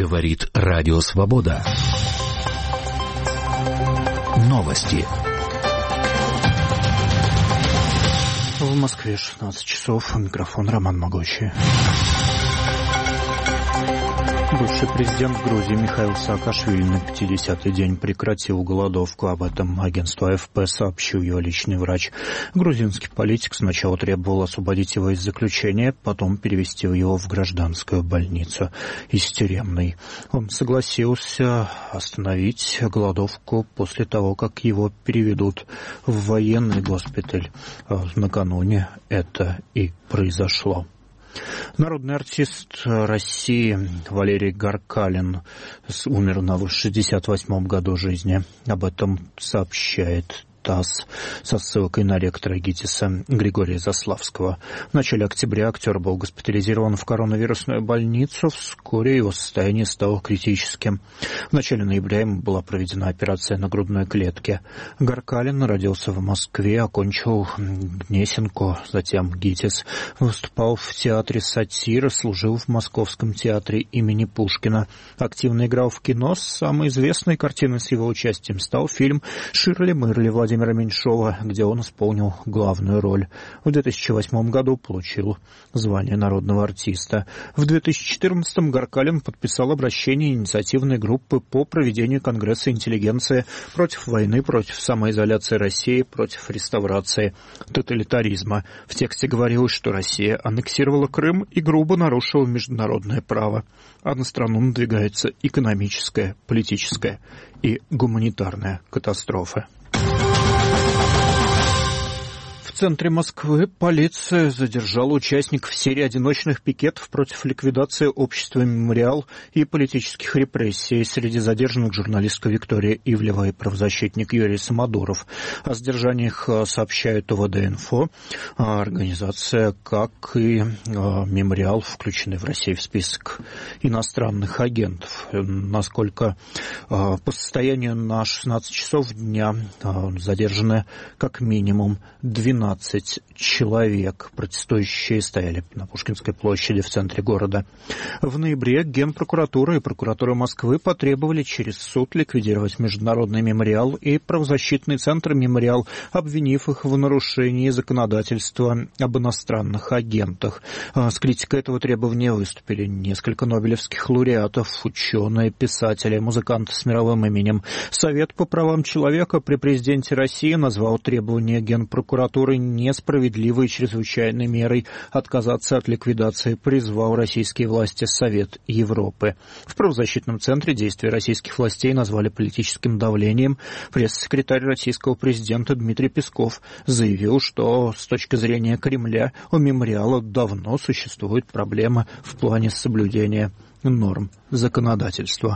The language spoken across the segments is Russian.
Говорит Радио Свобода. Новости. В Москве 16 часов. Микрофон Роман Могучий. Бывший президент Грузии Михаил Саакашвили на 50-й день прекратил голодовку. Об этом агентству АФП сообщил его личный врач. Грузинский политик сначала требовал освободить его из заключения, потом перевести его в гражданскую больницу из тюремной. Он согласился остановить голодовку после того, как его переведут в военный госпиталь. Накануне это и произошло. Народный артист России Валерий Гаркалин умер на 68-м году жизни. Об этом сообщает ТАСС со ссылкой на ректора ГИТИСа Григория Заславского. В начале октября актер был госпитализирован в коронавирусную больницу. Вскоре его состояние стало критическим. В начале ноября ему была проведена операция на грудной клетке. Гаркалин родился в Москве, окончил Гнесинку, затем ГИТИС. Выступал в театре сатиры, служил в Московском театре имени Пушкина. Активно играл в кино. Самой известной картиной с его участием стал фильм «Ширли-мырли» Владимира Меньшова, где он исполнил главную роль. В 2008 году получил звание народного артиста. В 2014 Гаркалин подписал обращение инициативной группы по проведению Конгресса интеллигенции против войны, против самоизоляции России, против реставрации тоталитаризма. В тексте говорилось, что Россия аннексировала Крым и грубо нарушила международное право. А на страну надвигается экономическая, политическая и гуманитарная катастрофа. В центре Москвы полиция задержала участников серии одиночных пикетов против ликвидации общества «Мемориал» и политических репрессий. Среди задержанных журналистка Виктория Ивлева и правозащитник Юрий Самодуров. О задержаниях сообщает ОВД-Инфо. Организация, как и «Мемориал», включены в Россию в список иностранных агентов. Насколько по состоянию на 16 часов дня задержаны как минимум 12 человек. Протестующие стояли на Пушкинской площади в центре города. В ноябре Генпрокуратура и прокуратура Москвы потребовали через суд ликвидировать Международный мемориал и правозащитный центр «Мемориал», обвинив их в нарушении законодательства об иностранных агентах. С критикой этого требования выступили несколько нобелевских лауреатов, ученые, писатели, музыканты с мировым именем. Совет по правам человека при президенте России назвал требования Генпрокуратуры несправедливой чрезвычайной мерой. Отказаться от ликвидации призвал российские власти Совет Европы. В правозащитном центре действия российских властей назвали политическим давлением. Пресс-секретарь российского президента Дмитрий Песков заявил, что с точки зрения Кремля у мемориала давно существует проблема в плане соблюдения норм законодательства.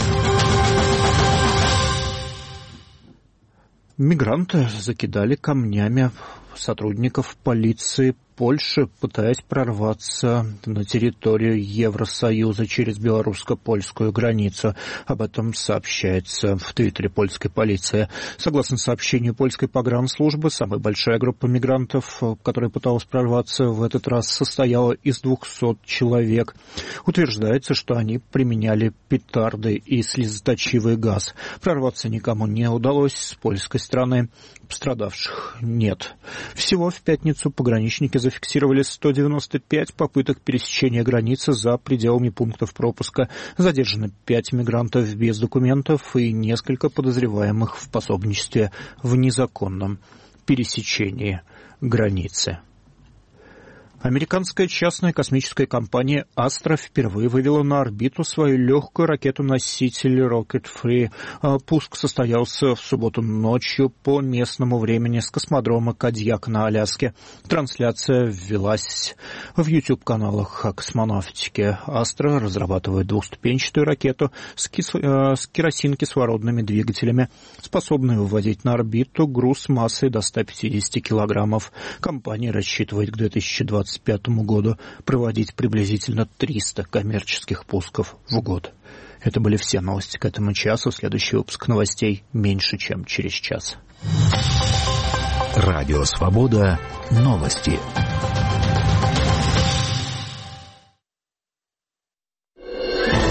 Мигранты закидали камнями сотрудников полиции Польши, пытаясь прорваться на территорию Евросоюза через белорусско-польскую границу. Об этом сообщается в твиттере польской полиции. Согласно сообщению польской погранслужбы, самая большая группа мигрантов, которая пыталась прорваться в этот раз, состояла из 200 человек. Утверждается, что они применяли петарды и слезоточивый газ. Прорваться никому не удалось с польской стороны. Пострадавших нет. Всего в пятницу пограничники зафиксировали 195 попыток пересечения границы за пределами пунктов пропуска. Задержаны 5 мигрантов без документов и несколько подозреваемых в пособничестве в незаконном пересечении границы. Американская частная космическая компания «Астра» впервые вывела на орбиту свою легкую ракету-носитель Rocket Free. Пуск состоялся в субботу ночью по местному времени с космодрома Кадьяк на Аляске. Трансляция ввелась в YouTube-каналах о космонавтике. «Астра» разрабатывает двухступенчатую ракету с керосин-кислородными двигателями, способную выводить на орбиту груз массой до 150 килограммов. Компания рассчитывает к 2025 году проводить приблизительно 300 коммерческих пусков в год. Это были все новости к этому часу. Следующий выпуск новостей меньше, чем через час. Радио Свобода. Новости.